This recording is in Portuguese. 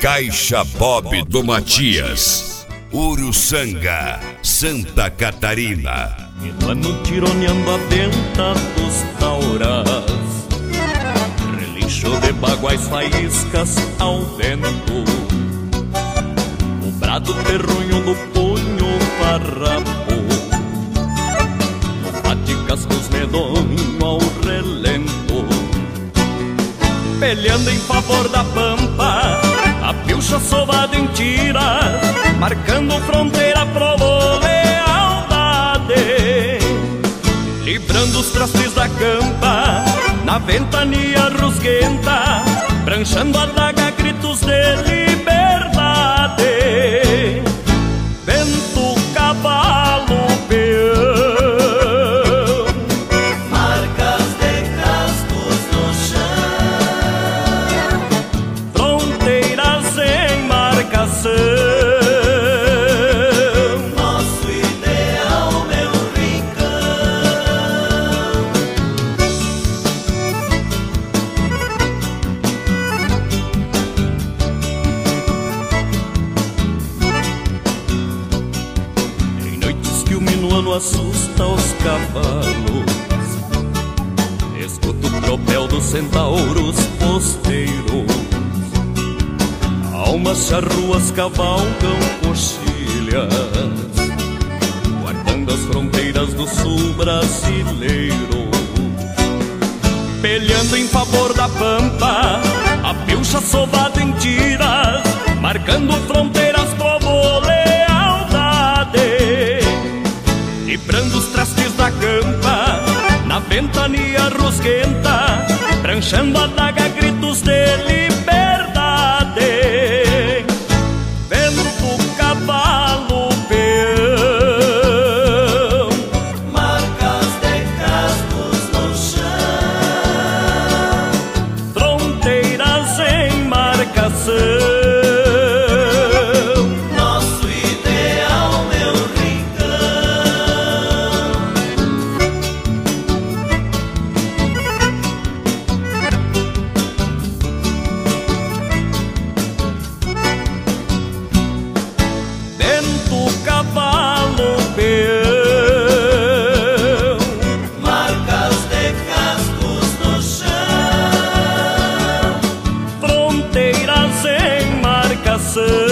Caixa Bob do Matias, Uruçanga, Santa Catarina. E no ano tironeando a venta dos tauras, relincho de baguais faíscas ao vento, o brado terrunho do punho farrapo, no bate-cascos medonho ao relento, peleando em favor da pampa, a pilcha sovada em tiras, marcando fronteira pro lealdade, livrando os trastes da campa, na ventania rusguenta, pranchando a daga, gritos de liberdade. Vento, cavalo, peão, marcas de cascos no chão, fronteiras em marcação. nosso ideal, meu rincão. Em noites que o minuano assusta os cavalos, escuto o tropel dos centauros posteiros, almas charruas cavalgam coxilhas, guardando as fronteiras do sul brasileiro, peleando em favor da pampa, a pilcha sovada em tiras, marcando fronteiras, povo, lealdade, librando os trastes da campa, na ventania rusguenta, pranchando a daga, gritos de liberdade. Vento, cavalo, peão, Marcas de cascos no chão, fronteiras em marcação. nosso ideal, meu rincão. Vento, cavalo, peão, Marcas de cascos no chão, fronteiras em marcação.